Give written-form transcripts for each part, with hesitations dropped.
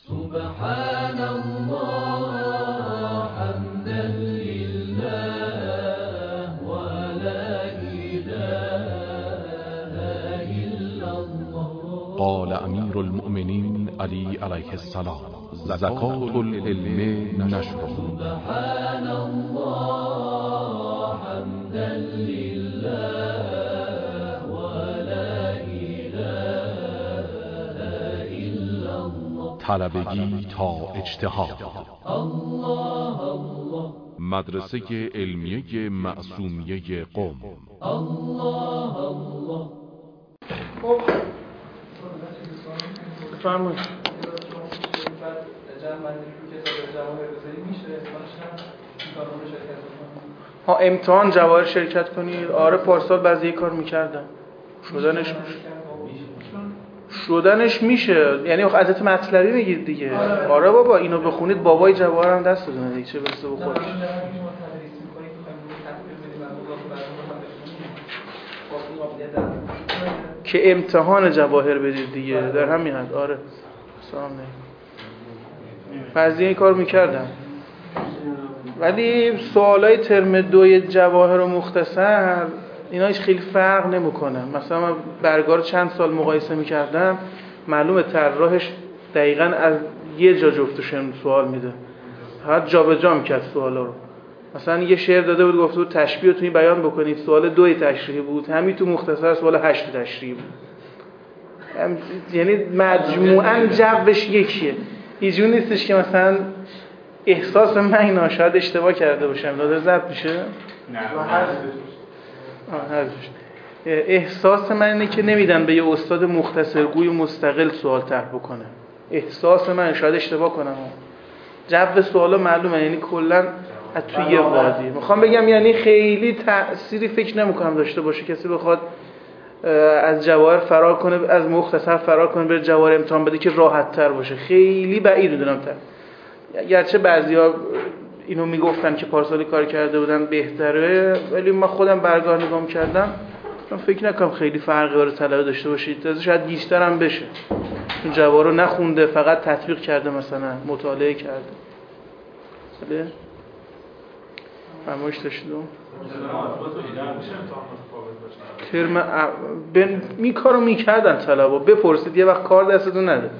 سبحان الله حمدا لله ولا إله إلا الله. قال امیر المؤمنین علی علیه السلام: زکات العلم نشره. سبحان الله حمدا لله ولا إله إلا الله. طلبگی تا اجتهاد. الله الله. مدرسه علمیه معصومیه قم. الله الله. فرمایید. ها امتحان جواهر شرکت کنید. آره پارسال بعضی یه کار میکردم. شدنش میشه. یعنی ازت مطلبی میگید دیگه. آره بابا اینو بخونید بابای جواهر هم دست بزنه دیگه، چه برسه به خودش. که امتحان جواهر بدید دیگه، در همین حد. آره سلام علیکم. بعضی این کار میکردم، ولی سوالای ترم 2 جواهر و مختصر اینا هیچ خیلی فرق نمیکنه. مثلا من برگار چند سال مقایسه میکردم، معلومه طراحش دقیقاً از یه جا جفتشون سوال میده، فقط جابجا میکرد سوالا رو. مثلا یه شعر داده بود گفته بود تشبیه رو توی بیان بکنید، سوال 2 تشریحی بود، همین تو مختصر سوال 8 تشریحی بود. یعنی مجموعاً جوش یکیه. اینجوری نیستش که مثلا احساس من اینا شاید اشتباه کرده باشم. داده ضبط میشه؟ نه حذفش. احساس من اینه که نمیدن به یه استاد مختصرگوی و مستقل سوال طرح بکنه. احساس من، شاید اشتباه کنم. جو سوالا معلومه، یعنی کلا از توی یه وادی. میخوام بگم یعنی خیلی تأثیری فکر نمی‌کنم داشته باشه کسی بخواد از جواهر فرار کنه، از مختصر فرار کنه بره جواهر امتحان بده که راحت تر باشه. خیلی بعید میدونم تر. گرچه بعضیا اینو میگفتن که پارسالی کار کرده بودن بهتره، ولی من خودم برگاه نگاه کردم، من فکر نکنم خیلی فرقی برای طلبه داشته باشید. شاید بیشتر هم بشه، چون جواهر رو نخونده، فقط تطبیق کرده، مثلا مطالعه کرده. بله فرمایش داشتید. ترم می کارو میکردن طلبا. بپرسید یه وقت کار دستتون نده.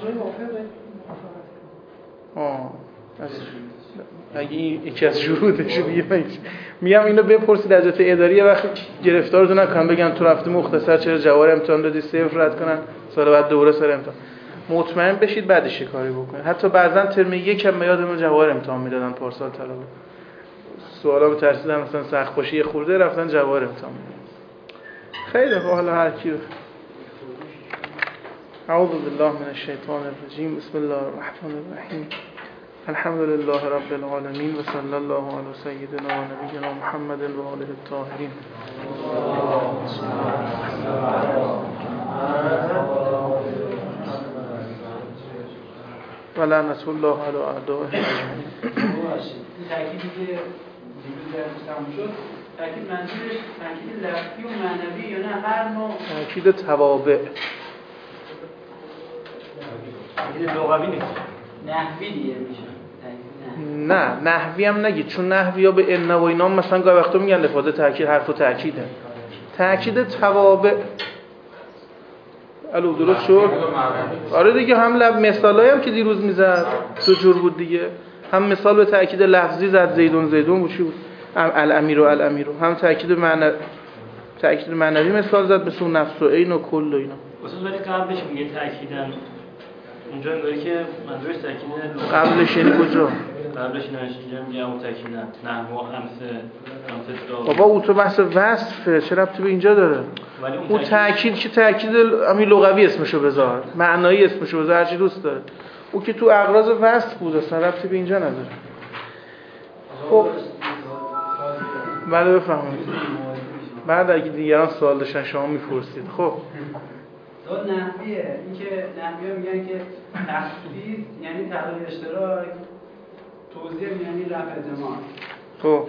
اگه این یکی از شروطشه دیگه. میگم اینو بپرسید از جهت اداری، یه وقت گرفتارتون نکنن بگن تو رفتی مختصر چرا جواهر امتحان دادی، صفر رد کنن، سال بعد دوباره سر امتحان. مطمئن بشید بعدش کاری بکنید. حتی بعضا ترم 1 هم یادمون جواهر امتحان میدادن پارسال طلبا. سوالا به ترسیدن مثلا سخت باشه یه خورده رفتن جواهر امتحان میدادن. خیلی حالا هر کی. اعوذ بالله من الشیطان الرجیم. بسم الله الرحمن الرحیم. الحمد لله رب العالمین و صلی الله علی سیدنا و نبینا محمد و آله الطاهرین. و لعنت الله علی اعدائه اجمعین. تأکیدی که دیروز درستم شد، تأکید منظورش تأکید لفظی و معنوی یا نه هر نوع؟ تأکید توابع. تأکید لغوی نیست، نحوی دیگه میشه. نه نحوی هم نگید، چون نحوی ها به ان و اینا مثلا گاهی وقتا میگن لفاظ تأکید حرف و تأکیده. تأکید توابع. الو درست شد؟ آره دیگه، هم مثالایی هم که دیروز میزد دو جور بود دیگه. هم مثال به تأکید لفظی زد، زیدون زیدون بود، چی بود؟ الامیر و الامیر. هم تأکید معنوی مثال زد، مثل نفس و عین و کل و اینا. اصلا ولی قبلش میگه تأکیدن اونجا انگاری که منظورش تأکید قبلش یعنی کجا؟ قبلش اینجا میگه اون تأکید نحو همسه بابا اون تو بحث وصفه، چه ربطی به اینجا داره؟ اون تأکید که تأکید همین لغوی اسمشو بذار، معنایی اسمشو بذار، هر چی دوست داره. اون که تو اغراض وصف بود، اصلا ربطی به اینجا نداره. خب بله بفهمید. بعد اگه دیگران سوال داشتن شما میپرسید. خب سوال نحویه. این که نحوی‌ها میگن که تخصیص یعنی تقلیل اشتراک، توضیح یعنی رفع اعتماد. خب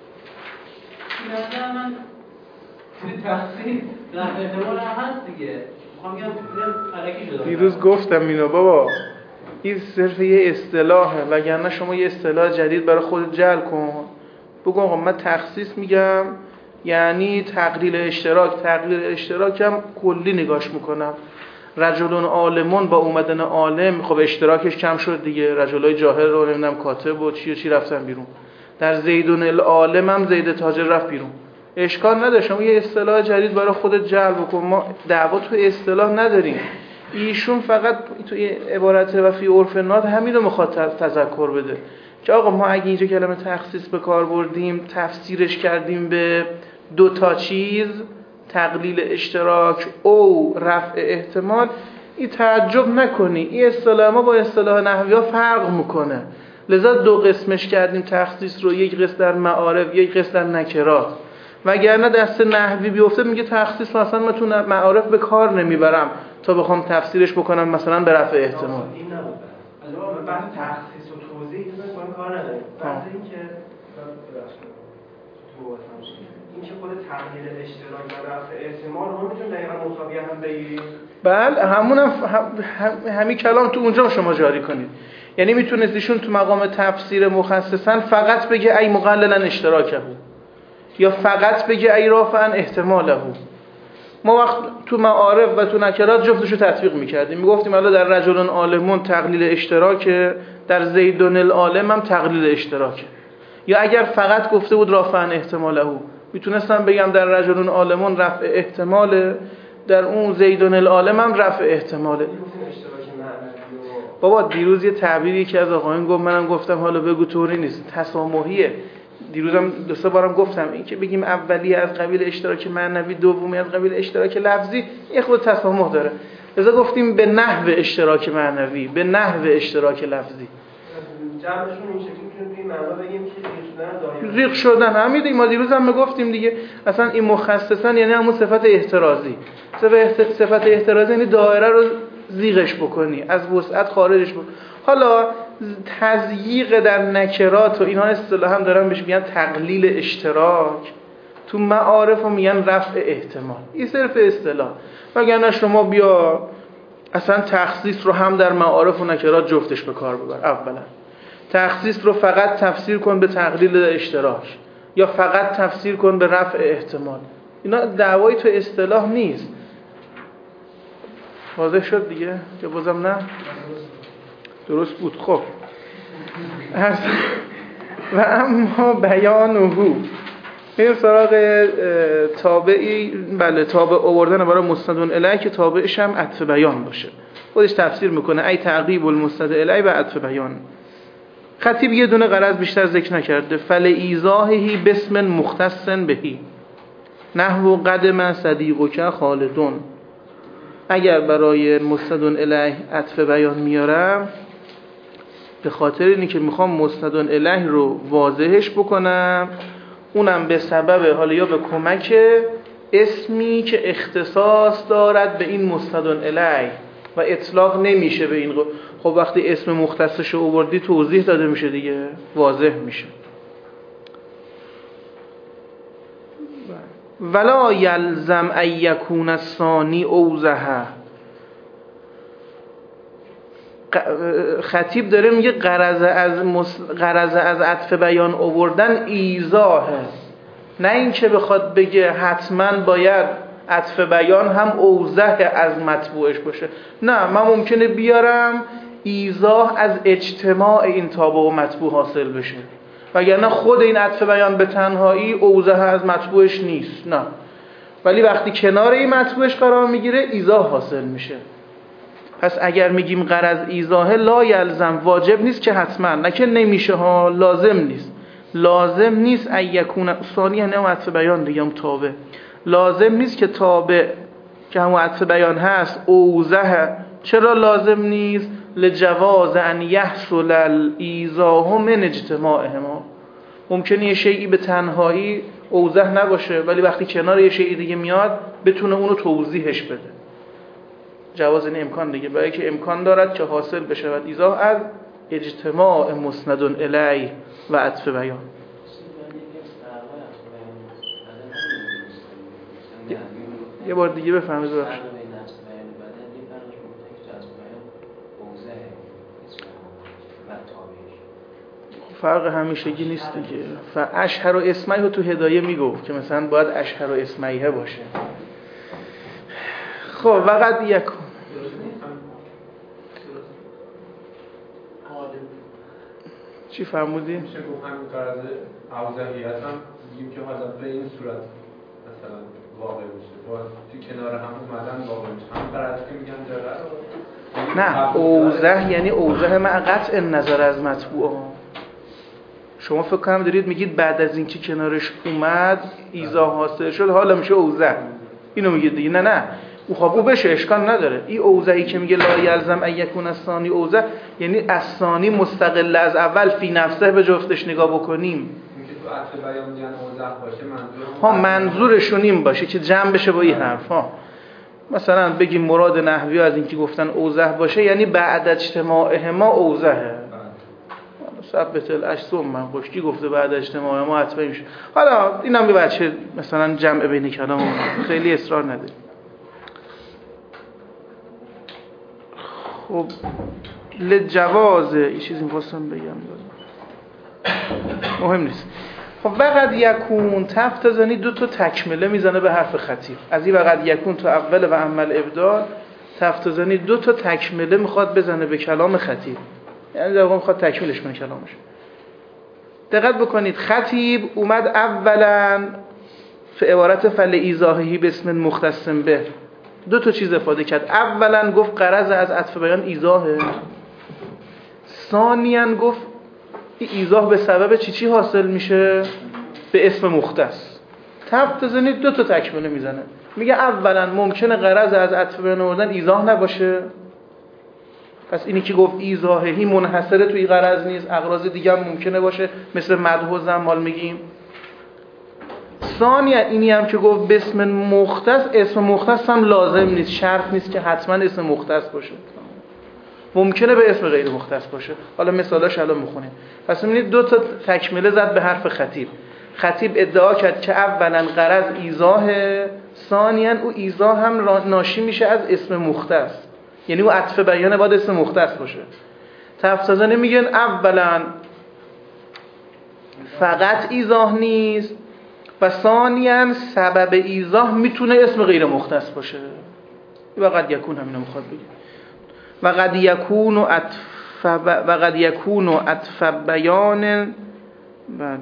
مثلا من تخصیص رفع اعتماد هم هست دیگه. میخوام بگم الکی شده. دیروز گفتم اینو بابا. این صرف یه اصطلاحه، وگرنه شما یه اصطلاح جدید برای خودت جعل کن. بگو آقا من تخصیص میگم یعنی تقلیل اشتراک. تقلیل اشتراک هم کلی نگاش میکنم. رجلون عالمون با اومدن عالم خب اشتراکش کم شد دیگه. رجلای جاهل رو نمیدونم کاتب و چی و چی رفتن بیرون. در زیدون العالم هم زید تاجر رفت بیرون. اشکال نداره شما یه اصطلاح جدید برای خودت جعل بکن. ما دعوا تو اصطلاح نداریم. ایشون فقط تو عبارت و فی عرف الناس همین رو میخواد تذکر بده که آقا ما اگه اینجا کلمه تخصیص به کار بردیم تفسیرش کردیم به دو تا چیز، تقلیل اشتراک او رفع احتمال، این تعجب نکنی این اصطلاح ما با اصطلاح نحوی ها فرق میکنه. لذا دو قسمش کردیم تخصیص رو، یک قسم در معارف یک قسم در نکرات. وگرنه دست نحوی بیفته میگه تخصیص مثلا من تو معارف به کار نمیبرم تا بخوام تفسیرش بکنم مثلا به رفع احتمال. این نبود الان بعد تخصیص و توضیح با این کار نداره. بعد اینکه این که خود تقلیل اشتراک و رفع احتمال رو میتونیم دقیقا مساوی هم بگیریم. بله همونم همین کلام تو اونجا شما جاری کنید. یعنی میتونست ایشون تو مقام تفسیر مخصصا فقط بگه ای مقللا اشتراکه یا فقط بگه ای رافعا احتماله. ما وقت تو معارف و تو نکرات جفتشو تطبیق میکردیم. میگفتیم الان در رجلون عالمون تقلیل اشتراکه، در زیدون العالم هم تقلیل اشتراکه. یا اگر فقط گفته بود رافعا احتماله میتونستم بگم در رجلون عالمون رفع احتماله، در اون زیدون العالم هم رفع احتماله. بابا دیروز یه تعبیری که از آقایون گفت منم گفتم حالا بگو طوری نیست، تسامحیه. دیروزم دو سه بارم گفتم این که بگیم اولی از قبیل اشتراک معنوی، دومی از قبیل اشتراک لفظی، یه خود تسامح داره. لذا گفتیم به نحو اشتراک معنوی، به نحو اشتراک لفظی. جمعشون این شکلی میتونیم این معنا بگیم که ریق شدن همین. ما دیروز هم میگفتیم دیگه اصلا این مخصصا یعنی همون صفت احترازی. صفت احترازی یعنی دایره رو زیغش بکنی، از وسعت خارجش بکنی. حالا تضییق در نکرات و اینها اصطلاحا دارن بهش میگن تقلیل اشتراک، تو معارف هم میگن رفع احتمال. این صرف اصطلاح. وگرنه شما بیا اصلا تخصیص رو هم در معارف و نکرات جفتش به کار ببر. اولا تخصیص رو فقط تفسیر کن به تقلیل اشتراک یا فقط تفسیر کن به رفع احتمال. اینا دعوایی تو اصطلاح نیست. واضح شد دیگه که بازم نه درست بود. خب و اما بیانه این سراغ تابعی. بله تابع آوردن برای مستند الیه که تابعش هم عطف بیان باشه. خودش تفسیر میکنه ای تعقیب المستند الیه و عطف بیان. خطیب یه دونه غرض بیشتر ذکر نکرده. فل ایزاهی بسم مختص بهی نحو قدم صدیقک خالدون. اگر برای مستند الیه عطف بیان میارم به خاطر اینی که میخوام مستند الیه رو واضحش بکنم، اونم به سبب حالا یا به کمک اسمی که اختصاص دارد به این مستند الیه و اطلاق نمیشه به این. خب وقتی اسم مختصش رو آوردی توضیح داده میشه دیگه، واضح میشه. ولا یلزم ان یکون الثانی اوضح. خطیب داره میگه غرض از عطف بیان آوردن ایضاحه، نه این که بخواد بگه حتما باید عطف بیان هم اوضح از مطبوعش باشه. نه، من ممکنه بیارم ایضاح از اجتماع این تابع و مطبوع حاصل بشه، وگرنه خود این عطف بیان به تنهایی اوضح از مطبوعش نیست. نه، ولی وقتی کنار این مطبوعش قرار میگیره ایضاح حاصل میشه. پس اگر میگیم غرض ایضاحه لا یلزم، واجب نیست که حتما، نه که نمیشه ها، لازم نیست. لازم نیست ایکون ثانی نه عطف بیان دیگه هم تابع. لازم نیست که تابع که هم عطف بیان هست اوضح. چرا لازم نیست؟ لجواز ان یحصل الایضاح من اجتماعهما. ممکنه یه شیئی به تنهایی اوضح نباشه ولی وقتی کنار یه شیئی دیگه میاد بتونه اونو توضیحش بده. جواز این امکان دیگه، برای که امکان دارد که حاصل بشود ایضاح از اجتماع مسند الیه و عطف بیان. یه بار دیگه بفهمید. فرق همیشگی نیست دیگه. اشهر و اسمعیه تو هدایه میگفت که مثلا باید اشهر و اسمعیه باشه. خب وقت یکون چی فرمودی؟ میشه گفت همین قرض اوضاحیت هم بگیم که حالا به این صورت مثلا واقع میشه با تو کنار هم اومدن واقع میشه هم قرض که میگن داره نه اوضاح یعنی اوضاح مع قطع نظر از مطبوع. شما فکر کنم دارید میگید بعد از اینکه کنارش اومد ایضاح حاصل شد حالا میشه اوضاح، اینو میگید دیگه. نه او خب او بشه اشکال نداره. این اوضاحی که میگه لا یلزم ان یکون الثانی اوضاح یعنی الثانی مستقل از اول فی نفسه به جفتش نگاه بکنیم. اینکه تو عطف بیان میگن اوضاح باشه منظورشون این باشه که جمع بشه با این حرف ها. مثلا بگیم مراد نحوی از اینکه گفتن اوضاح باشه یعنی بعد اجتماع ما اوضاحه. ثبت الاشثم من خوشتی گفته بعد اجتماع ما حتما میشه. حالا اینم به بچه مثلا جمع بین کلام خیلی اصرار نداره. خب لجواز این چیزی می‌خواستم بگم مهم نیست. خب وقد یکون تفتزنی دو تا تکمله میزنه به حرف خطیب. از این وقد یکون تو اول و عمل ابدال تفتزنی دو تا تکمله میخواد بزنه به کلام خطیب، یعنی در واقع میخواد تکمیلش کنه کلامش. دقت بکنید خطیب اومد اولا فی عبارت فل ایضاحی به اسم مختص به دو تا چیز استفاده کرد. اولا گفت غرض از عطف بیان ایضاحه، ثانیاً گفت ایضاح به سبب چی حاصل میشه؟ به اسم مختص. تفتزنی دو تا تکمله میزنه، میگه اولا ممکنه غرض از عطف بیان آوردن ایضاح نباشه، پس اینی که گفت ایضاحی منحصره توی غرض نیست، اغراض دیگه هم ممکنه باشه مثل مدح و ذم میگیم. ثانیا اینی هم که گفت به اسم مختص، اسم مختص هم لازم نیست، شرط نیست که حتما اسم مختص باشه، ممکنه به اسم غیر مختص باشه. حالا مثالاش الان میخونیم. پس میبینید دو تا تکمله زد به حرف خطیب. خطیب ادعا کرد که اولا غرض ایضاحه، ثانیا او ایضاح هم ناشی میشه از اسم مختص، یعنی او عطف بیان باید اسم مختص باشه. تفتزنی میگن اولا فقط ایضاح نیست و ثانیا سبب ایضاح میتونه اسم غیر مختص باشه. و قد یکون همینو میخواد بگه. و قد یکون عطف بیان بله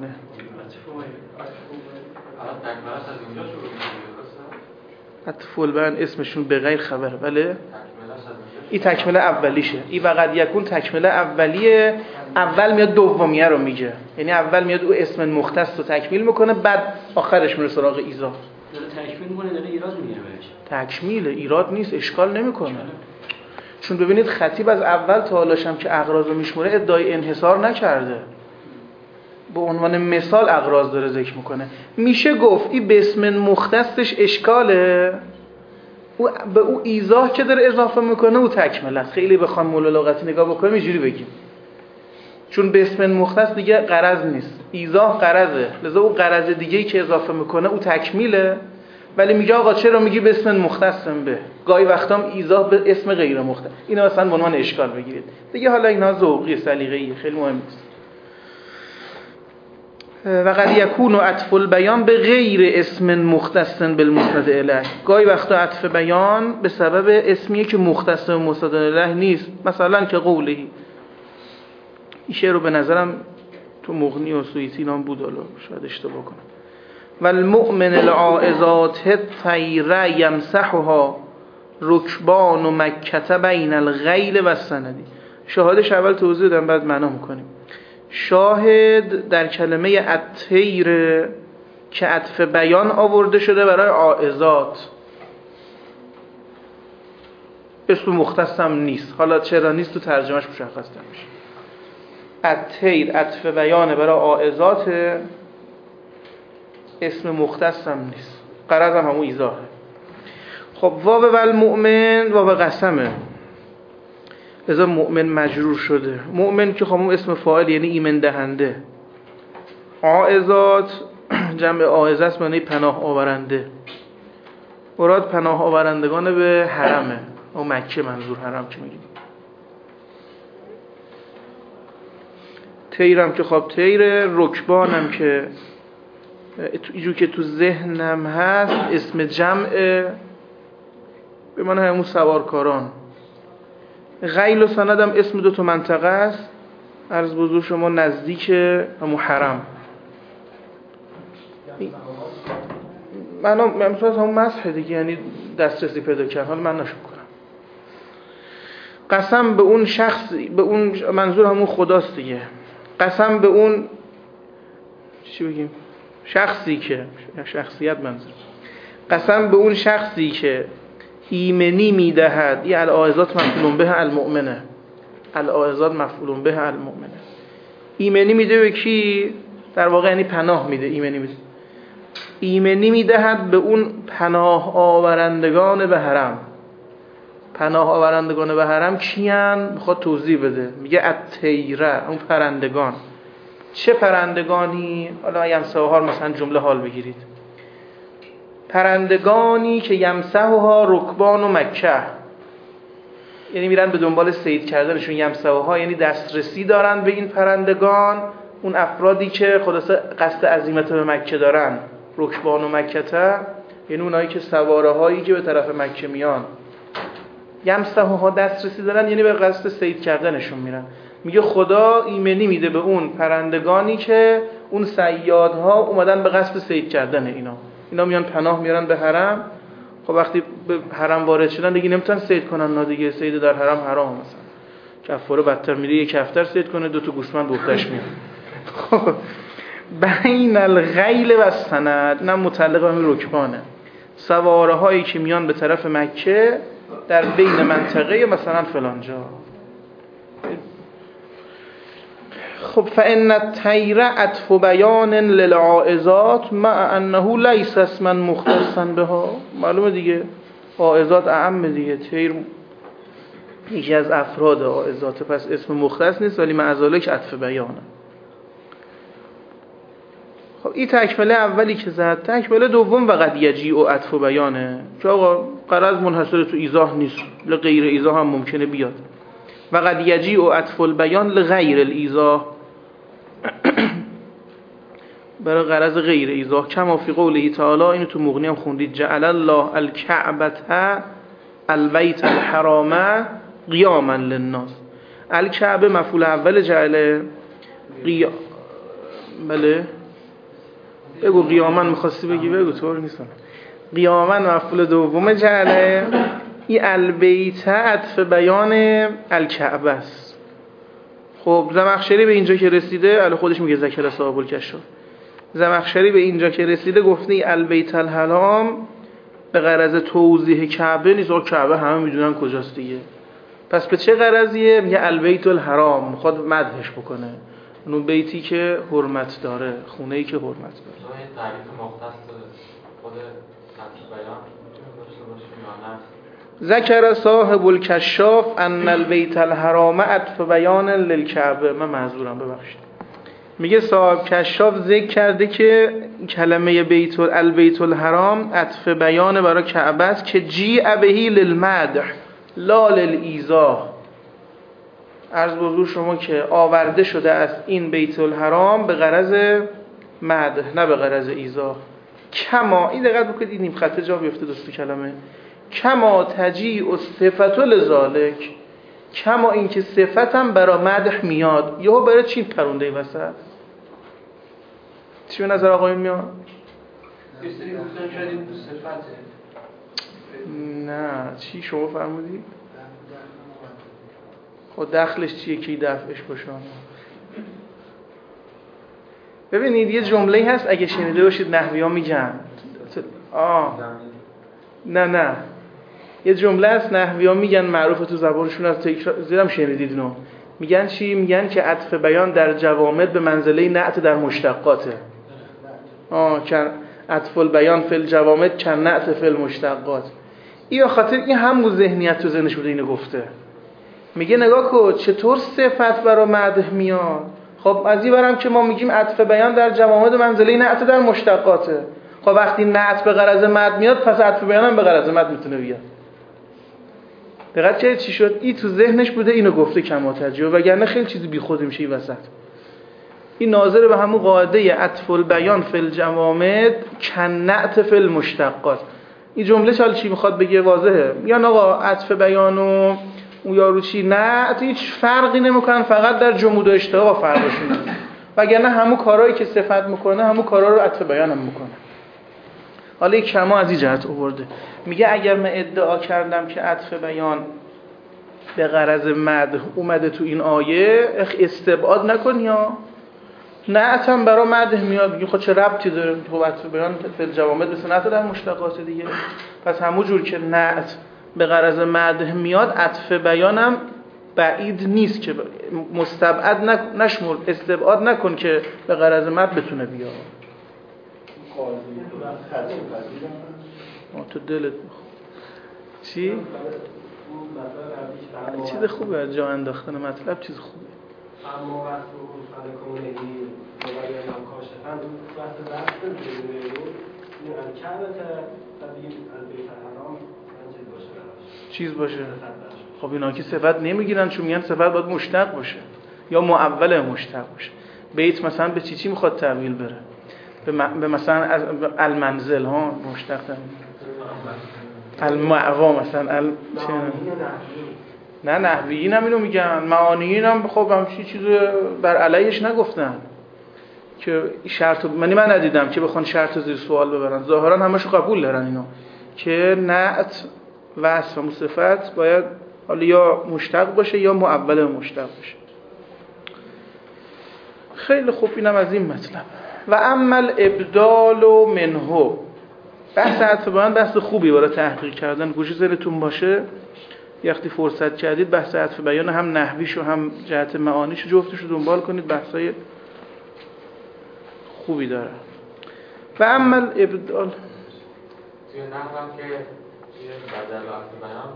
عطف البیان اسمشون به غیر خبر. بله این تکمله اولیشه. این وقد یکون تکمله اولیه، اول میاد دومیه رو میگه، یعنی اول میاد او اسم مختص رو تکمیل میکنه بعد آخرش میره سراغ ایضاح. داره تکمیل میکنه، داره ایراد میگیره بهش. تکمیل ایراد نیست، اشکال نمیکنه. چون ببینید خطیب از اول تا حالاش هم که اغراض رو میشموره ادعای انحصار نکرده، به عنوان مثال اغراض داره ذکر میکنه. میشه گفت این به اسم مختصش اشکاله، او به او ایضاح که داره اضافه میکنه او تکمله است. خیلی بخوام مولا لغتی نگاه بکنیم اینجوری بگیم، چون به اسم مختص دیگه غرض نیست، ایضاح غرضه، لذا او غرض دیگه‌ای که اضافه میکنه او تکمیله. ولی میگه آقا چرا میگی به اسم مختص به؟ گاهی وقتا هم ایضاح به اسم غیر مختص. اینا مثلا به عنوان اشکال بگیرید دیگه. حالا اینا ذوقی سلیقه‌ای خیلی مهم نیست. و قد یکون عطف البیان به غیر اسم مختص بالمسند الیه. گاهی وقتا عطف بیان به سبب اسمیه که مختص به مسند الیه نیست، مثلا که قولی. این شعر رو به نظرم تو مغنی و سویتی نام بود، حالا شاید اشتباه کنم. والمؤمن العائزات الطیره یمسحها رکبان و مکه بین الغیل و السندی. شاهدش اول توضیح دادم بعد معنا میکنیم. شاهد در کلمه الطیر که عطف بیان آورده شده برای عائزات، اسم مختص هم نیست. حالا چرا نیست تو ترجمهش مشخص نمیشه. الطیر عطف بیان برای عائزات، اسم مختص هم نیست، غرض هم همون ایضاحه. خب واو والمؤمن واو قسمه، لذا مؤمن مجرور شده. مؤمن که خب اسم فاعل یعنی ایمن دهنده. عائزات جمع عائزه است، معنی پناه آورنده. مراد پناه آورندگان به حرمه و مکه، منظور حرم که میگیم. تیرم که خب تیر، رکبانم که اینجور که تو ذهنم هست اسم جمع به من همون سوارکاران. غیل و سندم اسم دو تا منطقه است، عرض بزرگ شما نزدیک همون حرم. من مثلا همون مسح دیگه، یعنی دسترسی پیدا کرد. حالا من نشون کنم قسم به اون شخص، به اون منظور همون خداست دیگه. قسم به اون چی بگیم شخصی که شخصیت منظور، قسم به اون شخصی که ایمنی میدهد. این الاعزات مفعول به المؤمنه، الاعزات مفعول به المؤمنه. ایمنی میده به کی؟ در واقع یعنی پناه میده. ایمنی میدهد به اون پناه آورندگان به حرم. پناه آورندگان به حرم کیان؟ میخواد توضیح بده، میگه الطیره، اون پرندگان. چه پرندگانی؟ حالا یمسحها مثلا جمله حال بگیرید. پرندگانی که یمسحها رکبان و مکه، یعنی میرن به دنبال صید کردنشون. یمسحها یعنی دسترسی دارن به این پرندگان، اون افرادی که خلاصه قصد عزیمت به مکه دارن. رکبان و مکته یعنی اونایی که سواره هایی که به طرف مکه میان. یمسحها دسترسی دارن یعنی به قصد صید کردنشون میرن. میگه خدا ایمنی میده به اون پرندگانی که اون صیادها اومدن به قصد صید کردن اینا میان پناه میارن به حرم. خب وقتی به حرم وارد شدن دیگه نمیتونن صید کنن، دیگه صید در حرم حرام. مثلا کفاره بدتر میره یک کفتر صید کنه، 2 تا گوسفند بختش میاد. خب بین الغیل و السند، نه متعلق به رکبانه، سواره هایی که میان به طرف مکه در بین منطقه مثلا فلان جا. خب فإن الطیر عطف بیان للعائزات مع انه لیس اسما مختصا بها. معلومه دیگه عائزات اعم دیگه، طیر یکی از افراد عائزات، پس اسم مختص نیست ولی مع ذلک عطف بیانه. خب این تکمله اولی که زد. تکمله دوم وقد یجیء عطف بیانه که آقا غرض منحصر تو ایضاح نیست، لغیر ایضاح هم ممکنه بیاد. وقد یجیء عطف البیان لغیر الایضاح، برای غرض غیر ایضاح. کما فی قوله تعالی، اینو تو مغنی هم خوندید، جعل الله الکعبة البیت الحرام قیاما للناس. الکعبه مفعول اول جعل قیام. بله بگو قیاما می‌خواستی بگی، بگو طور نیست. قیاما مفعول دوم جعل. این البیت عطف بیان الکعبه است. خب زمخشری به اینجا که رسیده، الان خودش میگه ذکر صاحب الکشاف، زمخشری به اینجا که رسیده گفته البیت الحرام به غرض توضیح کعبه نیست. کعبه همه میدونن کجاست دیگه، پس به چه غرضیه؟ میگه البیت الحرام، میخواد مدحش بکنه اون بیتی که حرمت داره، خونه‌ای که حرمت داره. تعریف مختص خود عطف بیان ذکر صاحب الکشاف ان البیت الحرام عطف بیان للکعبه. من معذورم ببخشید. میگه صاحب کشاف ذکر کرده که کلمه البیت الحرام عطف بیان برای کعبه است که جیء بهی للمدح لا للایضاح. عرض بزرگ شما که آورده شده از این بیت الحرام به غرض مدح نه به غرض ایضاح. کما، این دقت بکنید این نیم خط جا بیفته دوست کلمه، کما تجیء الصفة لذالک، کما این که صفتم برای مدح میاد. یهو برای چی پرونده وسط؟ چی به نظر آقایون میاد؟ یه سری گفتن شاید این صفته. نه چی شما فرمودید؟ خب دخلش چیه کی دفعش باشم؟ ببینید یه جمله هست اگه شنیده باشید نحوی ها میگن نه یه جمله هست نحوی ها میگن معروفه تو زبانشون، از زیرم شنیدید اینو. میگن چی؟ میگن که عطف بیان در جوامد به منزله نعت در مشتقاته. که عطف البیان فی الجوامد که نعت فی المشتقات. این خاطر این همون ذهنیت تو ذهنش بوده اینو گفته. میگه نگاه کن چطور صفت برای مدح میاد. خب از این برم که ما میگیم عطف بیان در جوامد منزله نعت در مشتقاته. خب وقتی نعت به غرض مد میاد پس عطف بیان هم به غرض مد میتونه بیاد. دقت چه چی شد؟ این تو ذهنش بوده اینو گفته کما تجیه، وگرنه خیلی چیزی بیخود میشه این وسط. این ناظر به همون قاعده عطف البیان فی الجوامد کنعت فی المشتقات. این جمله چاله چی میخواد بگه؟ واضحه. میگن آقا عطف بیان و اون یارو چی نه هیچ فرقی نمیکنن، فقط در جمود و اشتقاق فرقشونه، وگرنه همون کارهایی که صفت میکنه همون کارها رو عطف بیان هم میکنه. حالا یک کما از این جهت آورده، میگه اگر من ادعا کردم که عطف بیان به غرض مدح اومده تو این آیه، استبعاد نکن یا نعت هم برای مدح میاد. میگه خود چه ربطی داره تو عطف بیان فی الجوامد مثل نعت در مشتقات دیگه؟ پس همون جور که نعت به غرض مدح میاد، عطف بیانم بعید نیست که مستبعد نشمول، استبعاد نکن که به غرض مدح بتونه بیاد. تو دلت چی؟ چیز خوبه از جا انداختن مطلب، چیز خوبه. اما وقت رو فلکونه این دوباره هم کاشتن وقت وقت بدونه این الکعبه تبیین البیت الحرام چیز باشه خب اینا که صفت نمیگیرن، چون میگن صفت باید مشتق باشه یا معول مشتق باشه. بیت مثلا به چی میخواد تعبیل بره؟ به مثلا المنزل ها مشتق المعوا مثلا نه نحویین هم اینو میگن، معانیین هم خب همچین چیز بر علیهش نگفتن که شرط من ندیدم که بخوان شرط زیر سوال ببرن. ظاهرا همشو قبول دارن اینو که نعت وصف و صفت باید حالا یا مشتق باشه یا معول مشتق باشه. خیلی خوب، اینم از این مطلب. و اما الابدال منه، بحث عطف بیان بحث خوبی برای تحقیق کردن، گوشی ذهنتون باشه وقتی فرصت کردید بحث عطف بیان هم نحویش و هم جهت معانیش جفتش رو دنبال کنید، بحثای خوبی داره. و اما الابدال توی نحوم که یه بدل عطف بیان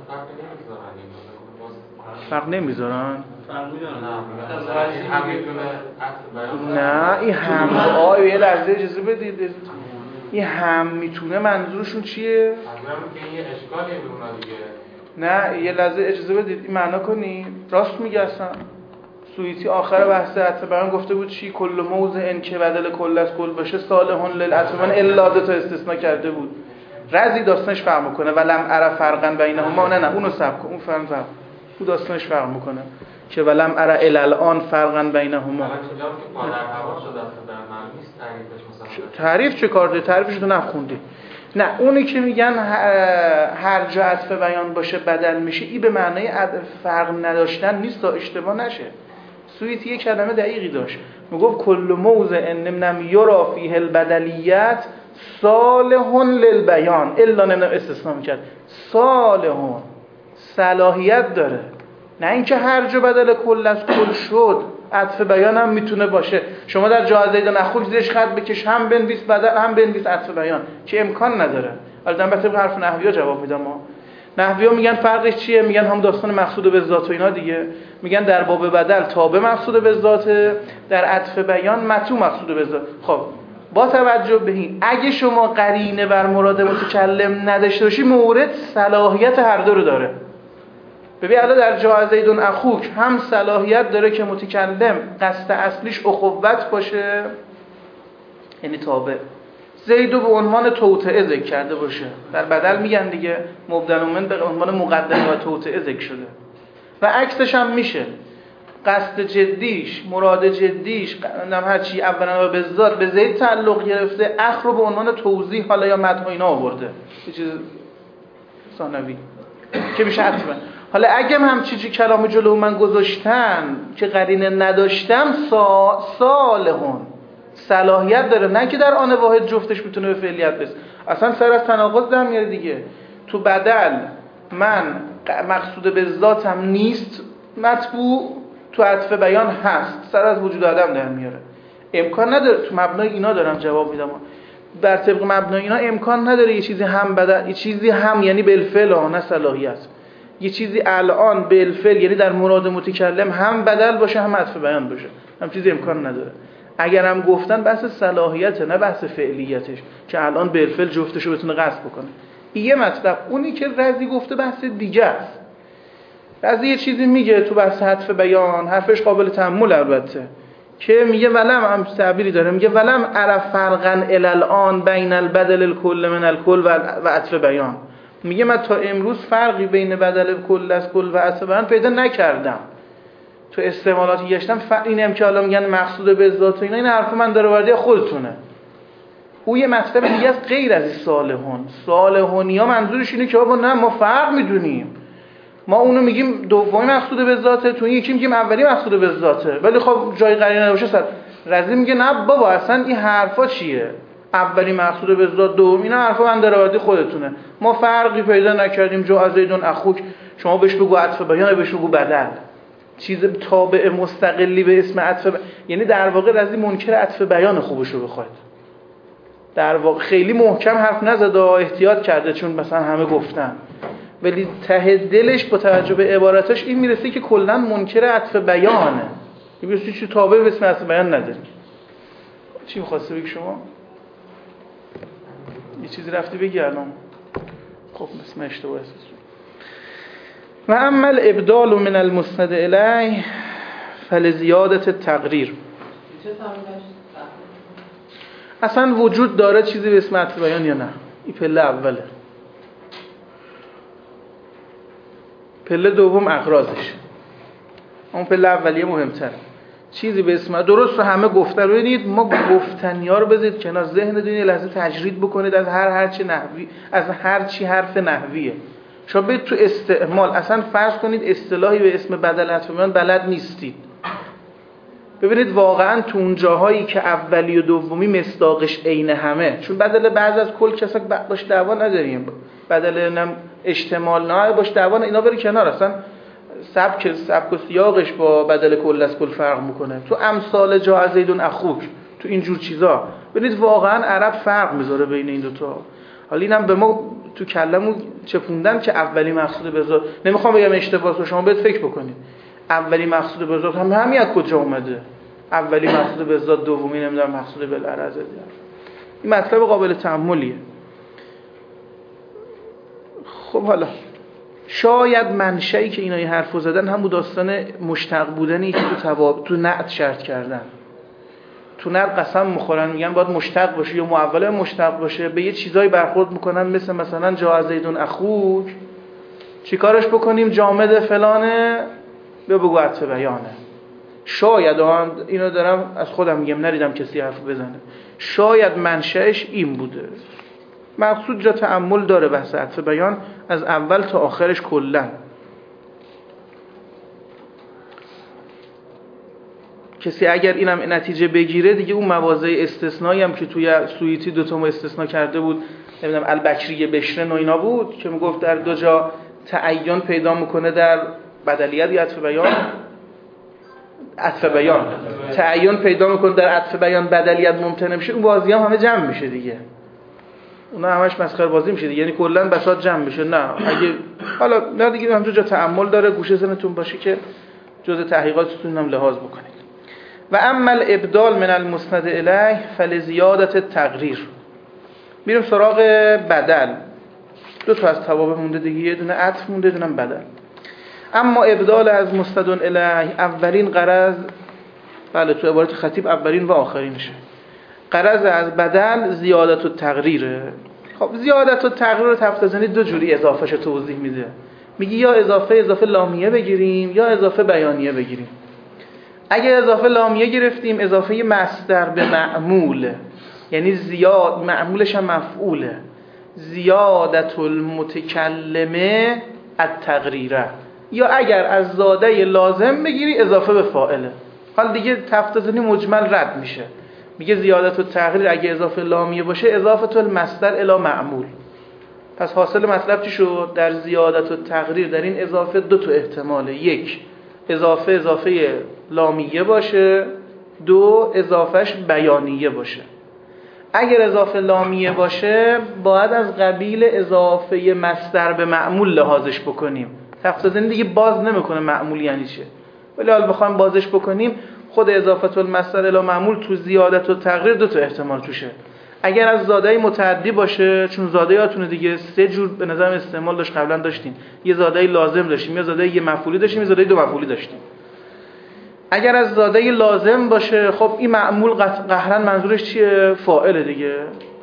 فرق نمیذارن، نه این هم یه لحظه اجازه بدید، این هم میتونه منظورشون چیه؟ هم که یه اشکالی میمونه دیگه. نه یه لحظه اجازه بدید این معنا کنی، راست میگه اصلا. سویتی آخر بحث عطف بیان گفته بود چی؟ کل موضع که بدل کل از کل باشه صالحون للعطف بیان الا دو تا استثناء کرده بود. رضی داستانش فرق میکنه ولم اره فرقا بینهما، نه اونو سب کن، اون فرق اون داستانش فرق میکنه که ولم اره الان فرقا بینهما. تعریف چه کار داره؟ تعریفش تو نخوندی. نه اونی که میگن هر جا عطف بیان باشه بدل میشه، این به معنای فرق نداشتن نیست تا اشتباه نشه. سویتی یه کلمه دقیقی داشت، میگفت کل موضع نم یرا فیه البدلیت صالحون للبیان الا نم استثناء میکرد. صالحون صلاحیت داره، نه اینکه هر جا بدل کل از کل شد عطف بیان هم میتونه باشه. شما در جا زید نخوش زیرش خط بکش هم بنویس بدل هم بنویس عطف بیان، که امکان نداره. البته من طبق حرف نحوی‌ها جواب میدم. نحوی‌ها میگن فرقش چیه؟ میگن هم داستان مقصود به ذات و اینا دیگه. میگن در باب بدل تابع مقصود به ذات، در عطف بیان مطوع مقصود به ذات. خب با توجه به این اگه شما قرینه بر مراد متکلم نداشته باشی، مورد صلاحیت هر دو رو داره. ببین الان در جا زید اخوک هم صلاحیت داره که متکلم قصد اصلیش اخوت باشه، یعنی تابع. زیدو به عنوان توطئه ذکر کرده باشه، در بدل میگن دیگه مبدل من به عنوان مقدمه و توطئه ذکر شده. و عکسش هم میشه، قصد جدیش، مراد جدیش، هر چی اولا به ذات به زید تعلق گرفته، اخ رو به عنوان توضیح حالا یا مدح اینا آورده، یه چیز ثانوی که میشه عطف. حالا اگه هم چیزی کلام جلو من گذاشتن که قرینه نداشتم، صالحون صلاحیت داره، نه که در آن واحد جفتش میتونه به فعلیت برسه. اصلا سر از تناقض در میاره دیگه. تو بدل من مقصود به ذاتم نیست مطبوع، تو عطف بیان هست، سر از وجود آدم در میاره. امکان نداره. تو مبنای اینا دارم جواب میدم، بر طبق مبنای اینا امکان نداره یه چیزی هم بدل، یه چیزی هم یعنی بالفعل نه صلاحیت، یه چیزی الان بالفعل یعنی در مراد متکلم هم بدل باشه هم عطف بیان باشه، هم چیزی امکان نداره. اگر هم گفتن بحث صلاحیته نه بحث فعلیتش، که الان بالفعل جفتشو بتونه قصد بکنه. این یه مطلب. اونی که رضی گفته بحث دیگه است. رضی یه چیزی میگه تو بحث عطف بیان، حرفش قابل تأمل البته، که میگه ولم هم تعبیری داره، میگه ولم عرف فرقا الالان بین البدل الکل من الکل و عطف بیان. میگه من تا امروز فرقی بین بدل کل از کل و عطف بیان پیدا نکردم. تو استعمالاتی گشتم اینم که حالا میگن مقصود به ذات و اینا، این حرف من داره وردی خودتونه. او یه مطلب دیگه از غیر از صالحونیا منظورش اینه که آقا نه ما فرق میدونیم، ما اونو میگیم دومی مقصود به ذاته، تو این یکی میگیم اولی مقصود به ذاته، ولی خب جای قرینه نباشه صد رضی میگه نه بابا اصلا این حرفا چیه، اولی مقصود به ذات، دومی، اینا حرفا من دراوردی خودتونه، ما فرقی پیدا نکردیم. جو زیدون اخوک، شما بهش بگو عطف بیان، بهش بگو بدل، چیز تابع مستقلی به اسم عطف یعنی در واقع رضی منکر عطف بیان خوبشو بخواد. در واقع خیلی محکم حرف نزد، احتیاط کرده چون مثلا همه گفتن، ولی ته دلش با توجه به عباراتش این میرسه که کلا منکر عطف بیانه، میگه چی تابع به اسم عطف بیان نداری. چی می‌خواسته بگی شما؟ یه چیزی رفتی بگی الان. خب اسم اشتباه است. و اما الابدال من المسند الیه فلزیادت التقریر. اصلا وجود داره چیزی به اسم عطف بیان یا نه؟ این پله اوله. پله دوم اغراضش. اون پله اولیه مهمتره. چیزی به اسم درست رو همه گفتن. ببینید ما گفتنی‌ها رو بذارید کنار، ذهنتون یه لحظه تجرید بکنید از هر چی نحوی، از هر چی حرف نحویه. شما برید تو استعمال، اصلا فرض کنید اصطلاحی به اسم بدل عطف بیان بلد نیستید. ببینید واقعا تو اون جاهایی که اولی و دومی مصداقش عین همه، چون بدل بعض از کل کسا باش دعوا نداریم، بدل نم احتمال نه باش دعوا، اینا بره کنار، اصلا سبک و سیاقش با بدل کل از کل فرق میکنه. تو امثال جا زیدون اخوک، تو اینجور چیزا ببینید واقعا عرب فرق میذاره بین این دوتا. حالا اینم به ما تو کلمون چپوندن که اولی مقصود به ذات، نمیخوام بگم اشتباهه، شما باید فکر بکنید اولی مقصود به ذات همین از کجا اومده، اولی مقصود به ذات، دومی نمیدونم مقصود به العرض. این مطلب قابل تأملیه. خب حالا شاید منشئی که اینا این حرفو زدن همون داستان مشتق بودنی که تو نعت شرط کردن. تو نعت قسم میخورن میگن باید مشتق باشه یا معول مشتق باشه، به یه چیزایی برخورد میکنن مثلا جا زیدون اخوک، چیکارش بکنیم؟ جامد فلانه، بیا بگو عطف بیانه. شاید اینو دارم از خودم میگم، نریدم کسی حرف بزنه، شاید منشأش این بوده. مقصود جا تأمل داره بحث عطف بیان از اول تا آخرش کلن. کسی اگر اینم نتیجه بگیره دیگه اون مواضع استثنایی هم که توی سویتی دوتا استثناء کرده بود، نمیدونم البکری بشرن و اینا بود که میگفت در دو جا تعین پیدا میکنه در بدلیت یا عطف بیان تعین پیدا میکنه در عطف بیان، بدلیت ممتنع میشه، اون بازی هم همه جمع میشه دیگه، اونا همش مسخره بازی میشه دیگه، یعنی کلا بساط جمع میشه. نه اگه حالا نه دیگه همونجا جا تأمل داره، گوشه زنتون باشه که جزء تحقیقاتتون هم لحاظ بکنید. و اما الابدال من المسند الیه فلزیادت التقریر. میریم سراغ بدل. دو تا از توابع مونده دیگه، یه دونه عطف مونده، یه دونه بدل. اما ابدال از مسند الیه اولین غرض، بله تو عبارت خطیب اولین و آخرینشه، غرض از بدل زیادت التقریره. خب زیادت التقریر رو تفسیری دو جوری اضافهش توضیح میده. میگه یا اضافه لامیه بگیریم یا اضافه بیانیه بگیریم. اگه اضافه لامیه گرفتیم اضافه مصدر به معمول، یعنی زیاد معمولش هم مفعوله، زیادت المتکلمه التقریره. یا اگر از زاده لازم بگیری اضافه به فاعله. حالا دیگه تفسیری مجمل رد میشه، میگه زیادت التقریر اگه اضافه لامیه باشه اضافه المصدر الی معمول. پس حاصل مطلب چی شد؟ در زیادت التقریر در این اضافه دو تا احتماله، یک اضافه لامیه باشه، دو اضافهش بیانیه باشه. اگر اضافه لامیه باشه باید از قبیل اضافه مصدر به معمول لحاظش بکنیم. تفسیری دیگه باز نمیکنه معمول یعنی چه، ولی حالا بخوایم بازش بکنیم خود اضافه المصدر الی معمول تو زیادت التقریر دو تا احتمال توشه. اگر از زاده متعدی باشه، چون زاده یاتونه دیگه سه جور به نظر استعمال داشت قبلا داشتیم، یه زاده لازم داشتیم، یه زاده یه مفعولی داشتیم، یه زاده دو مفعولی داشتیم. اگر از زاده لازم باشه، خب این معمول قهرن منظورش چیه؟ فاعل دیگه.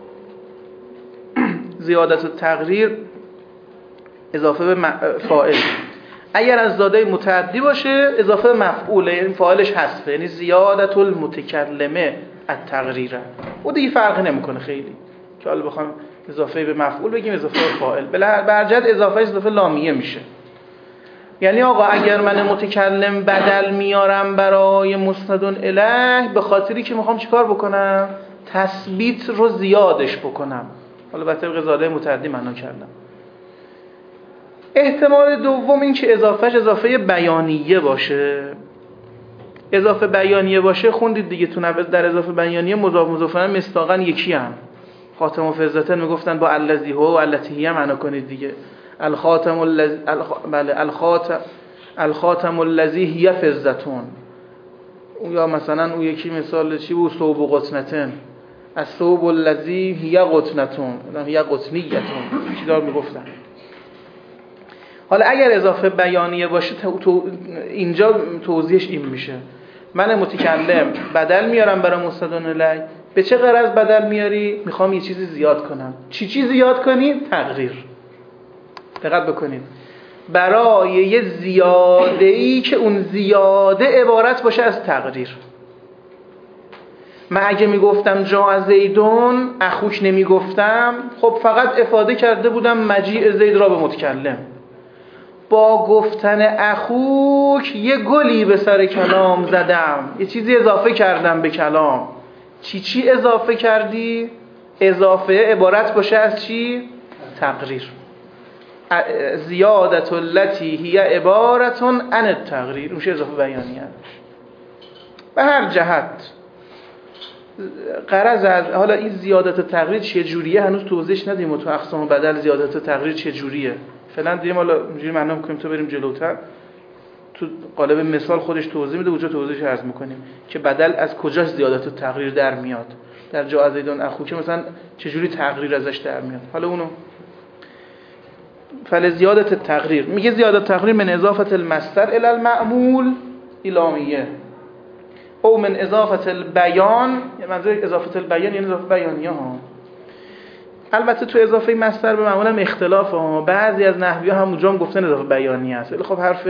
زیادت التقریر اضافه به فاعل. اگر از زاده متعدی باشه اضافه به مفعوله، یعنی فاعلش حذفه، یعنی زیادت المتکلمه التقریره. او دیگه فرقی نمیکنه خیلی که حالا بخوام اضافه به مفعول بگیم اضافه به فاعل، برجت اضافه لامیه میشه. یعنی آقا اگر من متکلم بدل میارم برای مسند الیه، به خاطری که میخوام چیکار بکنم؟ تثبیت رو زیادش بکنم. حالا به طبق زاده متعدی معنا کردم. احتمال دوم این که اضافهش اضافه بیانیه باشه. اضافه بیانیه باشه خوندید دیگه تو در اضافه بیانیه مضاف مضاف الیه مصداقاً یکی هم. خاتم و فضتن میگفتن با الذی هو و التی هی معنا کنید دیگه. الخاتم الذی هی فضتون. یا مثلا اون یکی مثال چی بود؟ ثوب قطنتن. الثوب الذی هی قطنتون، هی قطنیتون. چی دار میگفتن؟ حالا اگر اضافه بیانیه باشه اینجا توضیحش این میشه: من متکلم بدل میارم برای مسند الیه. به چه غرض بدل میاری؟ میخوام یه چیزی زیاد کنم. چی زیاد کنی؟ تقریر. دقت بکنید، برای یه زیاده‌ای که اون زیاده عبارت باشه از تقریر. من اگه میگفتم جاء زیدون اخوش نمیگفتم، خب فقط افاده کرده بودم مجیء زید را به متکلم. با گفتن اخوک یه گلی به سر کلام زدم، یه چیزی اضافه کردم به کلام. چی اضافه کردی؟ اضافه عبارت باشه از چی؟ تقریر. زیادت التی هی عبارتون عن التقریر، اونش اضافه بیانیه. به هر جهت غرض از حالا این زیادت تقریر چه جوریه هنوز توضیحش ندیم و تو اقسام بدل زیادت تقریر چه جوریه فعلا دیدیم. حالا اینجوری معنا می‌کنیم تا بریم جلوتر تو قالب مثال خودش توضیح میده، اونجا توضیحش عرض می‌کنیم که بدل از کجاش زیادت تقریر در میاد. در جاء زیدون اخو که مثلا چه جوری تقریر ازش در میاد. حالا اونو فل زیادت التقریر میگه زیادت تقریر من اضافه المصدر الی المعمول الامیه او من اضافه البیان، یعنی منظور اضافه البیان یعنی اضافه بیانیه ها. البته تو اضافه مصدر به معمول هم اختلاف ها، بعضی از نحوی‌ها هم اونجا هم گفتن اضافه بیانیه است، ولی خب حرف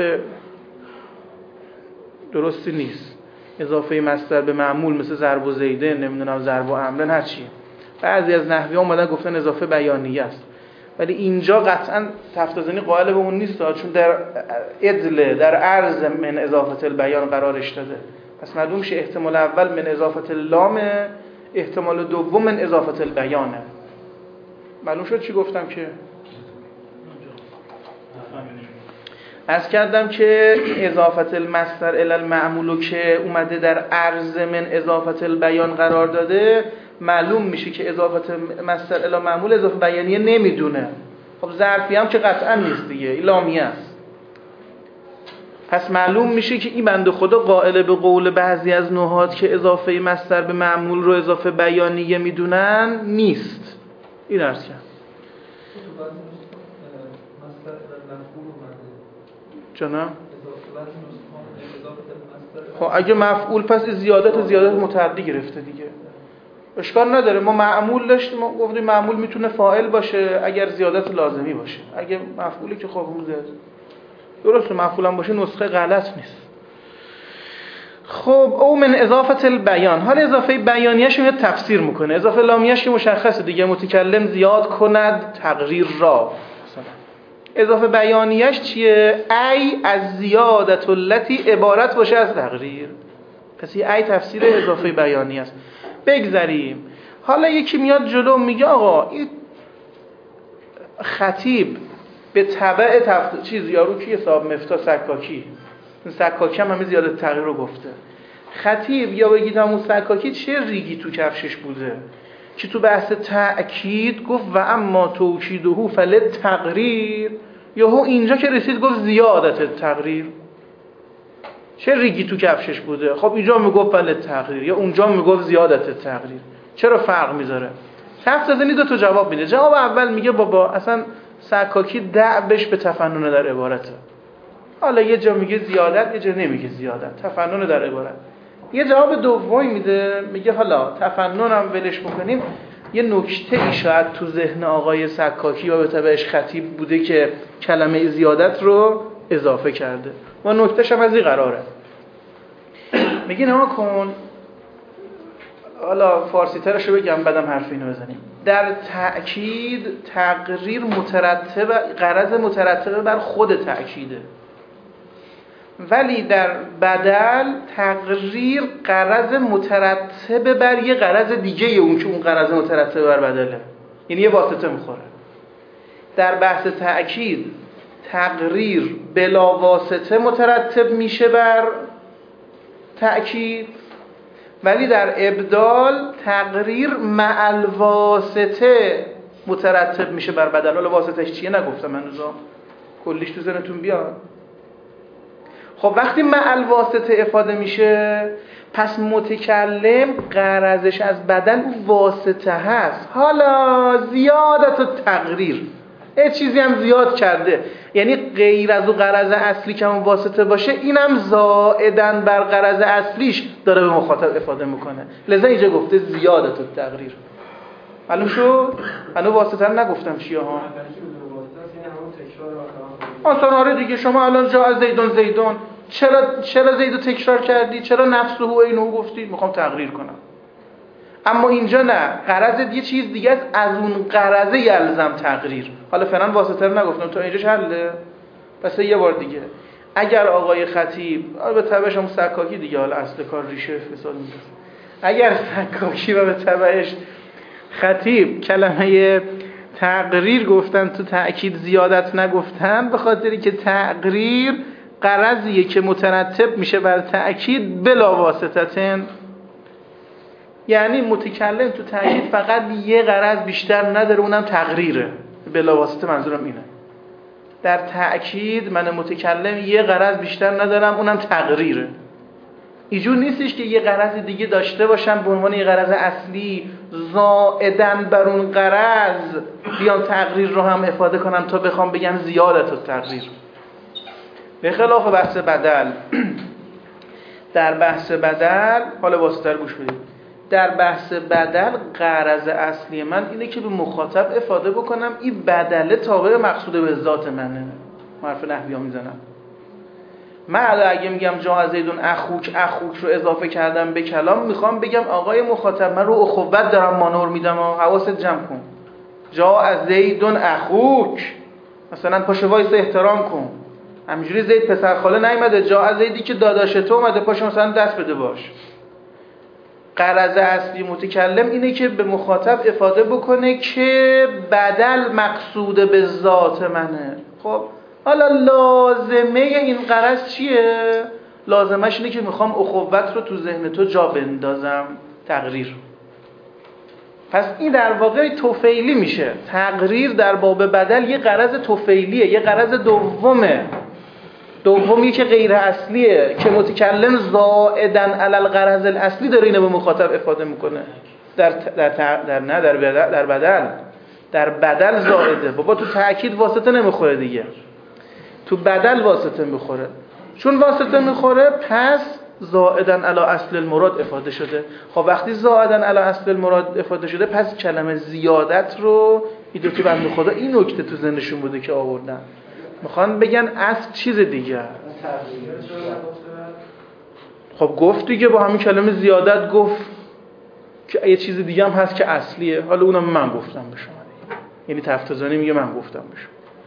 درستی نیست. اضافه مصدر به معمول مثل ضرب و زیده، نمیدونم ضرب و امرن، هر چی. بعضی از نحوی‌ها اومدن گفتن اضافه بیانیه است، ولی اینجا قطعا تفتازنی قائل به اون نیست، چون در ادله در عرض من اضافه البیان قرارش داده. پس معلوم شه احتمال اول من اضافه اللام، احتمال دوم من اضافه البیانه. معلوم شد چی گفتم که عرض کردم که اضافه المصدر الی المعمول که اومده در عرض من اضافه البیان قرار داده، معلوم میشه که اضافه مصدر الی معمول اضافه بیانیه نمیدونه. خب ظرفی هم که قطعا نیست دیگه، این لامیه است. پس معلوم میشه که این بنده خدا قائل به قول بعضی از نحات که اضافه مصدر به معمول رو اضافه بیانیه میدونن نیست. این عرض کرد. جناب خب اگه مفعول پس زیادت متعدی گرفته دیگه، اشکال نداره. ما معمول داشتیم، ما گفتیم معمول میتونه فاعل باشه اگر زیادت لازمی باشه. اگه مفعولی که خب اون زیاد درسته، مفعول هم باشه نسخه غلط نیست. خب او من اضافه البیان، حالا اضافه بیانیه‌اش رو تفسیر میکنه. اضافه لامیه‌اش که مشخصه دیگه، متکلم زیاد کند تقریر را. اضافه بیانیه‌اش چیه؟ ای از زیادت التی عبارت باشه از تقریر. پس این ای تفسیر اضافه بیانیه است. بگذریم. حالا یکی میاد جلو میگه آقا این خطیب به تبع چیز یارو کی حساب مفتاح سکاکی، سکاکی هم همه زیادت تغییر رو گفته. خطیب یا بگید همون سکاکی چه ریگی تو کفشش بوده که تو بحث تأکید گفت و اما توکیدهو فلت تقریر، یا هو اینجا که رسید گفت زیادت تقریر. چه ریگی تو کفشش بوده؟ خب اینجا میگفت فلت تقریر یا اونجا میگفت زیادت تقریر. چرا فرق میذاره؟ تفسیرنی دو تا جواب میده. جواب اول میگه بابا اصلا سکاکی دعبش به تفنن در عبارته. حالا یه جا میگه زیادت، یه جا نمیگه زیادت. تفنن در عبارت. یه جواب دومی میده، میگه حالا تفننم ولش بکنیم، یه نکته ای شاید تو ذهن آقای سکاکی و به تبعش خطیب بوده که کلمه زیادت رو اضافه کرده و نکتهش هم از این قراره. میگه نما کن، حالا فارسی ترش رو بگم بعدم حرف اینو بزنیم. در تأکید تقریر مترتب، غرض مترتبه بر خود تأکیده، ولی در بدل تقریر غرض مترتبه بر یه غرض دیگه اون که اون غرض مترتبه بر بدله، یعنی یه واسطه میخوره. در بحث تأکید تقریر بلا واسطه مترتب میشه بر تأکید، ولی در ابدال تقریر مع الواسطه مترتب میشه بر بدل. حالا واسطهش چیه نگفتم من روزا، کلیش تو ذهنتون بیاد. خب وقتی مع الواسطه افاده میشه، پس متکلم غرضش از بدل واسطه هست. حالا زیادت و تقریر یه چیزی هم زیاد کرده، یعنی غیر از اون غرض اصلی که اون واسطه باشه، اینم زائدن بر غرض اصلیش داره به مخاطب افاده میکنه. لذا اینجا گفته زیادت و تقریر. معلوم شد؟ هنوز واسطه رو نگفتم چیه ها؟ آسان آره دیگه. شما الان جا از زیدون چرا زیدو تکرار کردی؟ چرا نفسه و اینو گفتی؟ میخوام تقریر کنم. اما اینجا نه، غرض یه چیز دیگه است، از اون غرضه یلزم تقریر. حالا فعلا واسطه رو نگفتم، تا اینجاش حله. پس یه بار دیگه، اگر آقای خطیب، به تبعش هم سکاکی دیگه، حالا اصل کار ریشه فساد میشه، اگر سکاکی و به تبعش خطیب کلمه تقریر گفتن تو تأکید زیادت نگفتن، به خاطری که تقریر غرضیه که مترتب میشه بر تأکید بلا واسطتن. یعنی متکلم تو تأکید فقط یه غرض بیشتر نداره، اونم تقریره. بلا واسطه منظورم اینه. در تأکید من متکلم یه غرض بیشتر ندارم، اونم تقریره. اینجور نیستش که یه غرض دیگه داشته باشم به عنوان یه غرض اصلی، زائدن بر اون غرض بیان تقریر رو هم افاده کنم تا بخوام بگم زیادت و تقریر. به خلاف بحث بدل. در بحث بدل، حالا واسطه رو گوش بدید، در بحث بدل غرض اصلی من اینه که به مخاطب افاده بکنم این بدله تابع مقصود به ذات منه. حرف نحوی ها میزنم. من اگه میگم جا زیدون اخوک رو اضافه کردم به کلام، میخوام بگم آقای مخاطب من رو اخوت دارم مانور میدم و حواست جمع کن. جا زیدون اخوک، مثلا پاشو وایس احترام کن. همینجوری زید پسر خاله نیومده، جا زیدی که داداش تو اومده، پاشو مثلا دست بده باش. غرض اصلی متکلم اینه که به مخاطب افاده بکنه که بدل مقصود به ذات منه. خب حالا لازمه این غرض چیه؟ لازمش اینه که میخوام اخوت رو تو ذهن تو جا بندازم، تقریر. پس این در واقع توفیلی میشه. تقریر در باب بدل یه غرض توفیلیه، یه غرض دومی که غیر اصلیه که متکلم زائدن علی الغرض الاصلی داره اینو به مخاطب افاده میکنه. در بدل زائده. بابا تو تأکید واسطه نمیخوره دیگه، تو بدل واسطه میخوره. چون واسطه میخوره پس زائدن علی اصل المراد افاده شده. خب وقتی زائدن علی اصل المراد افاده شده، پس کلمه زیادت رو این دو تا بنده خدا این نکته تو ذهنشون بوده که آوردن، میخوان بگن اصل چیز دیگه. خب گفت دیگه، با همین کلمه زیادت گفت که یه چیز دیگه هم هست که اصلیه. حالا اونم من گفتم به شما، یعنی تفتزانی میگه من گفتم به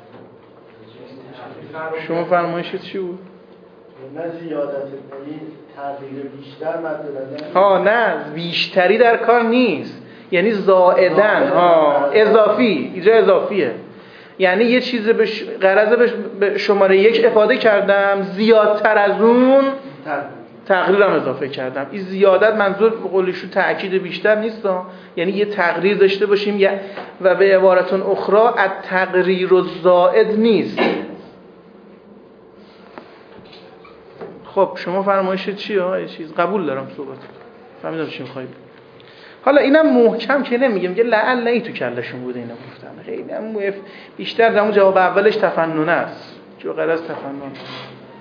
شما فرمایشت چی بود؟ نه زیادت، یعنی تغییر بیشتر مد نظر. نه بیشتری در کار نیست، یعنی زائدن. اضافی، اینجا اضافیه. یعنی یه چیز غرض به شماره 1 افاده کردم، زیادتر از اون تقریرم اضافه کردم. این زیادت منظور به قولشون تأکید بیشتر نیست، یعنی یه تقریر داشته باشیم و به عبارتون اخرى التقریر الزائد نیست. خب شما فرمایشت چیه؟ یه چیز قبول دارم صحبت، فهمیدم چی می‌خواید. حالا اینم محکم که نمیگم که لعل ای تو کلشون بوده اینا گفتن، خیلی هم بیشتر در اون جواب اولش تفنن است، جو غرض تفنن.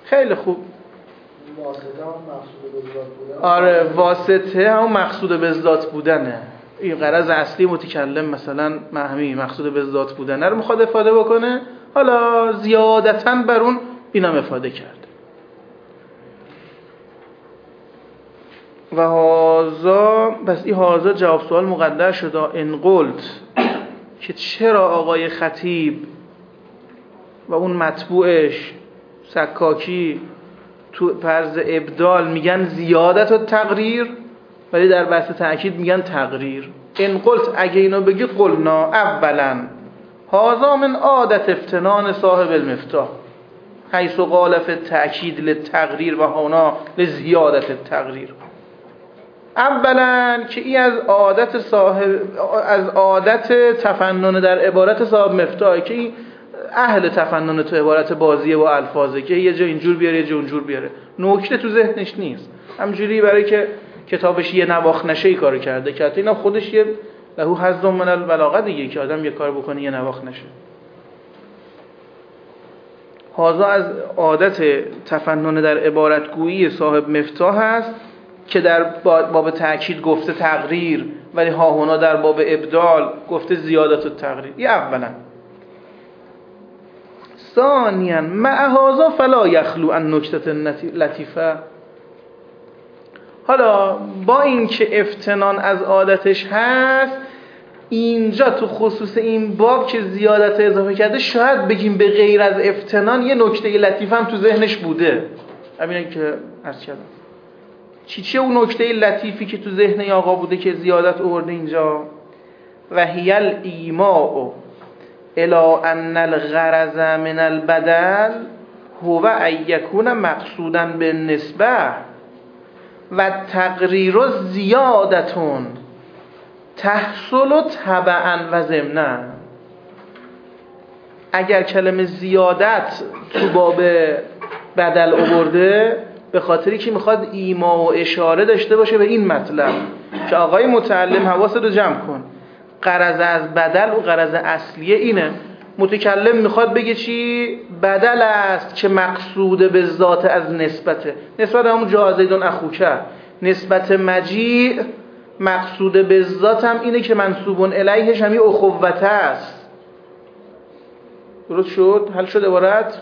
خیلی خوب. واسطه هم مقصود به ذات بودن. آره واسطه هم مقصود به ذات بودنه. این غرض اصلی متکلم مثلا همین مقصود به ذات بودن رو میخواد افاده بکنه، حالا زیادتاً بر اون اینم افاده کرد. و هازا، پس این هازا جواب سوال مقدر شده. ان قلت که چرا آقای خطیب و اون مطبوعش سکاکی تو فرض ابدال میگن زیادت و تقریر، ولی در بحث تأکید میگن تقریر. ان قلت اگه اینو بگی قلنا اولا هازا من عادت افتنان صاحب المفتاح حیث قال فی التأکید للتقریر و هنا لزیادت التقریر. اولا که این از عادت تفنن در عبارت صاحب مفتاح که این اهل تفنن تو عبارت بازیه و الفاظه که یه جا اینجور بیاره یه جا اونجور بیاره، نکته تو ذهنش نیست، همجوری برای که کتابش یه نواخت نشه ای کارو کرده که حتی اینا خودش یه لهو حظ من البلاغه دیگه که آدم یه کار بکنه یه نواخت نشه. هازا از عادت تفنن در عبارت گویی صاحب مفتاح هست که در باب تأکید گفته تقریر ولی ها هنا در باب ابدال گفته زیادت و تقریر. این اولا. ثانیاً مع هازا فلا یخلو عن نکته لطیفه. حالا با اینکه افتنان از عادتش هست، اینجا تو خصوص این باب که زیادت اضافه کرده شاید بگیم به غیر از افتنان یه نکته لطیفه هم تو ذهنش بوده. همینه که عرض کردم. چیه اون نکته لطیفی که تو ذهن آقا بوده که زیادت آورده اینجا؟ و هی الایماء الی ان الغرض من البدل هو ان یکون مقصودا بالنسبه و تقریر زیادتون تحصل تبعا و ضمنا. اگر کلمه زیادت تو باب بدل آورده به خاطری که میخواد ایما و اشاره داشته باشه به این مطلب که آقای متعلم حواست رو جمع کن، غرض از بدل و غرض اصلیه اینه. متکلم میخواد بگه چی؟ بدل است که مقصود به ذات از نسبته، نسبت همون جا زیدون اخوکه، نسبت مجیع مقصود به ذات هم اینه که منصوبون الیهش همی اخوته است. درست شد؟ حل شد عبارت؟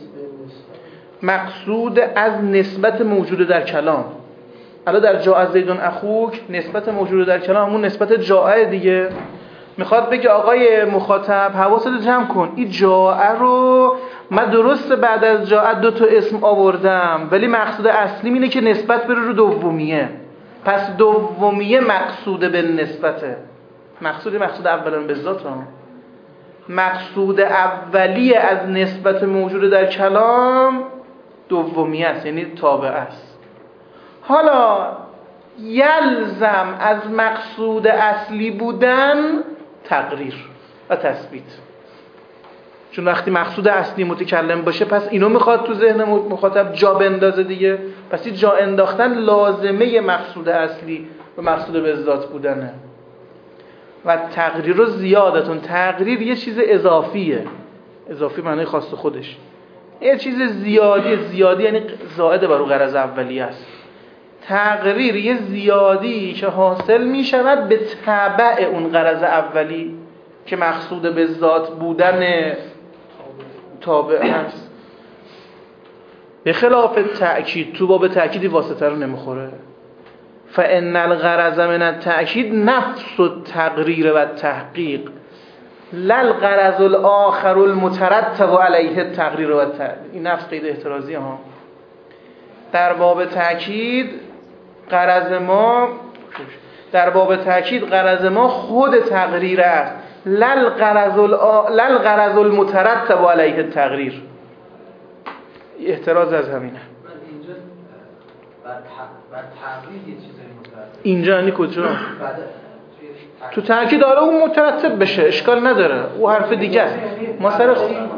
مقصود از نسبت موجود در کلام. الان در جاء زیدون اخوک نسبت موجود در کلام همون نسبت جاء دیگه. میخواد بگه آقای مخاطب حواست رو جمع کن، این جاء رو من درست بعد از جاء 2 تا اسم آوردم ولی مقصود اصلی اینه که نسبت بره رو دومیه، پس دومیه مقصود به نسبته. مقصود اولا به ذات ها. مقصود اولیه از نسبت موجود در کلام دومیه است، یعنی تابع است. حالا یلزم از مقصود اصلی بودن تقریر و تثبیت، چون وقتی مقصود اصلی متکلم باشه پس اینو میخواد تو ذهن مخاطب جا بندازه دیگه، پس این جا انداختن لازمه مقصود اصلی و مقصود به ذات بودنه. و تقریر رو زیادتون، تقریر یه چیز اضافیه، اضافی معنی خاص خودش، یه چیز زیادی یعنی زائد بر غرض اولیه است. تقریر یه زیادی که حاصل می شود به تبع اون غرض اولی که مقصود به ذات بودن تابع هست. به خلاف تأکید، تو باب تأکیدی واسطه رو نمیخوره. فإن الغرض من التأکید نفس التقریر و التحقیق لا الغرض الآخر المترتب علیه التقریر و التحقیق. این نفس قید احترازی ها. در باب تأکید غرض ما خود تقریر است، لا الغرض المترتب علیه التقریر. احتراز از همینه. اینجا یعنی کجا؟ تو تأکید آره اون مترتب بشه اشکال نداره، او حرف دیگه است. ما سر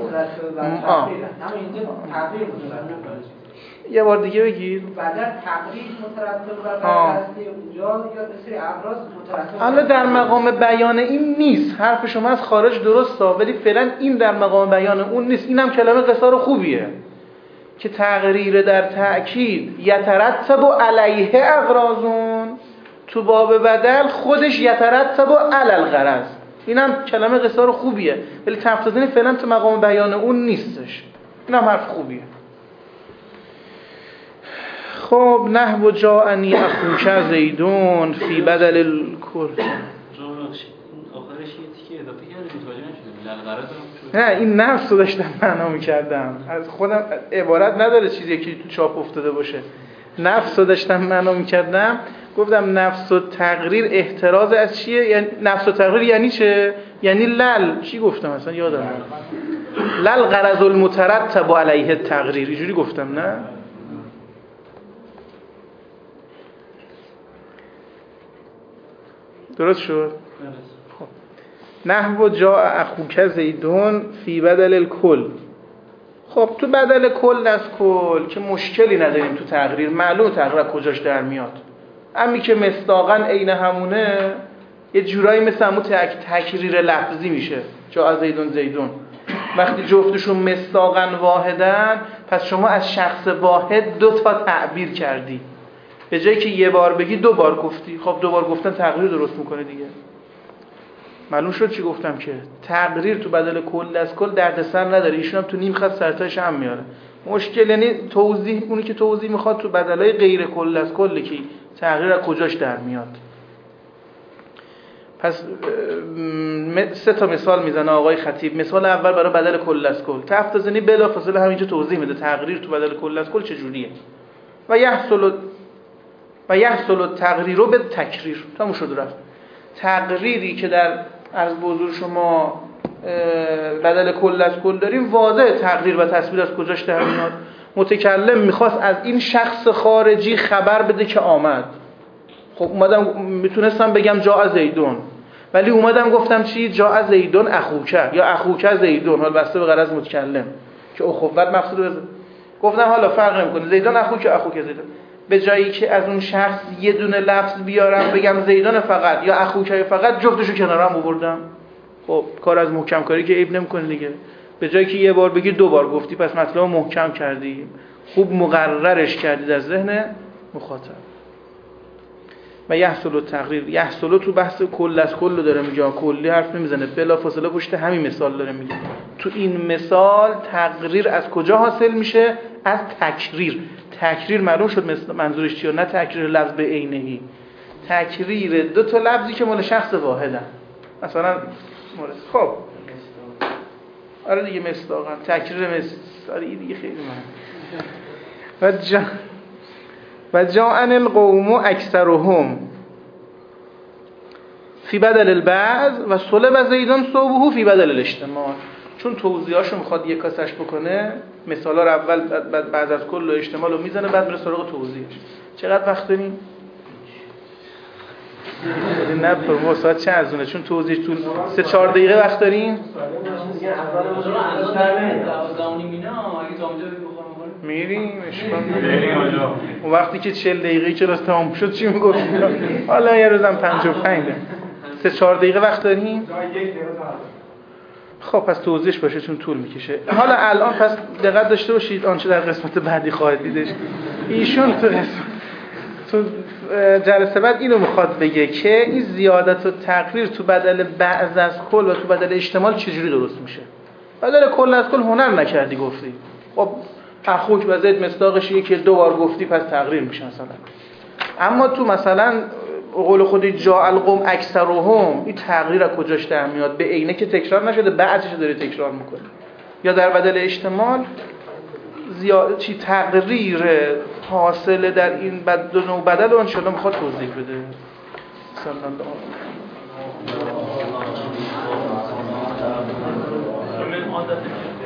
یه بار دیگه بگیر. بعد تقریر مترتب بر اصلی اونجا یا سری ابراز مترتب. حالا در مقام بیان این نیست، حرف شما از خارج درسته ولی فعلا این در مقام بیان اون نیست. اینم کلمه قصار خوبیه. که تقریر در تأکید یترتب علیه اغراضون، تو باب بدل خودش یترتب علی الغرض. اینم کلمه قصار خوبیه، ولی تفسیری فعلا تو مقام بیان اون نیستش. اینم حرف خوبیه. خب نحو جاءنی اخوک زیدون فی بدل الکل. آخرش یه تیکه اضافه کردی متوجه نشدم. للغرض نه این نفس رو داشتم معنا می‌کردم. از خودم عبارت نداره چیزی که تو چاپ افتاده باشه. نفس رو داشتم معنا می‌کردم. گفتم نفس و تقریر احتراز از چیه؟ یعنی نفس و تقریر یعنی چه؟ یعنی لل چی گفتم اصلا یادم نمیاد. لل غرض المترتب علیه التقریر، اینجوری گفتم نه؟ درست شد؟ خب نحو جاء اخوک زیدون فی بدل الکل. خب تو بدل کل از کل که مشکلی نداریم تو تقریر، معلوم تقریر کجاش در میاد. امی که مصداقاً عین همونه یه جورایی مثل همون تکریر لفظی میشه. جاء زیدون زیدون وقتی جفتشون مصداقاً واحدن، پس شما از شخص واحد 2 تا تعبیر کردی، به جایی که یه بار بگی 2 بار گفتی. خب 2 بار گفتن تقریر درست میکنه دیگه. معلوم شد چی گفتم که تقریر تو بدل کل از کل دردسر نداره. ایشون هم تو نیم خط سرتاش هم میاره. مشکل یعنی توضیح، اونی که توضیح میخواد تو بدلای غیر کل از کل که تقریر از کجاش در میاد. پس 3 تا مثال میزنه آقای خطیب. مثال اول برای بدل کل از کل، تفتزنی بلافاصله همینجا توضیح میده تقریر تو بدل کل از کل چجوریه. و یحصل تقریر رو به تکریر. تموم شد رفت. تقریری که در عرض به حضور شما بدل کل از کل داریم، واضح تقریر و تصویر از کجاش در میاد. متکلم میخواست از این شخص خارجی خبر بده که آمد. خب اومدم میتونستم بگم جاء زیدون، ولی اومدم گفتم چی؟ جاء زیدون اخوک یا اخوک زیدون، حالا بسته به غرض متکلم که اخوت مقصود بزن. گفتم حالا فرق نمیکنه زیدون اخوک اخوک زیدون، به جایی که از اون شخص یه دونه لفظ بیارم بگم زیدان فقط یا اخوک فقط، جفتشو کنارم آوردم. خب کار از محکم کاری که عیب نمیکنه دیگه. به جایی که یه بار بگی 2 بار گفتی، پس مطلب محکم کردی، خوب مقررش کردی در ذهن مخاطب. و یحصل تقریر، یحصل تو بحث کل از کل داره میگه، کلی حرف نمیزنه، بلافاصله پشت همین مثال داره میگه. تو این مثال تقریر از کجا حاصل میشه؟ از تکریر. تکریر معلوم شد منظورش چیه، نه تکریر لفظ به عینه‌ای، تکریر 2 تا لفظی که مال شخص واحدن. مثلا خب آره دیگه مصداقاً تکریر آره دیگه خیلی مهم. و جاءن القوم اکثرهم فی بدل البعض و صلب زیدان صوبه فی بدل الاجتماع. چون توضیحاشو میخواد یک کاسش بکنه، مثالا رو اول بعد از کل و اجتماع رو میزنه، بعد میره سراغ توضیحش. چقدر وقت داریم؟ نه پرو ساعت چه ازونه، چون توضیح طول 3-4 دقیقه وقت داریم. میریم اون وقتی که 40 دقیقه کلاس تمام شد چی میگفتیم؟ حالا یه روزم 55 3-4 دقیقه وقت داریم. خب پس توضیحش باشه چون طول میکشه. حالا الان پس دقت داشته باشید آنچه در قسمت بعدی خواهید دیدش. ایشون تو جلسه بعد اینو میخواد بگه که این زیادت و تقریر تو بدل بعض از کل و تو بدل اجتمال چجوری درست میشه. بدل کل از کل هنر نکردی گفتی، خب اخوک و زید مصداقش یکی 2 بار گفتی پس تقریر میشه مثلا. اما تو مثلا قول خودی جاء القوم اکثرهم، این تقریر از کجاش در میاد؟ به عینه که تکرار نشده، بعدش داره تکرار میکنه. یا در بدل اجتمال زیاد چی تقریر حاصله در این بدل و بدل رو ان شاء الله میخواد توضیح بده. صلی الله علیه و آله.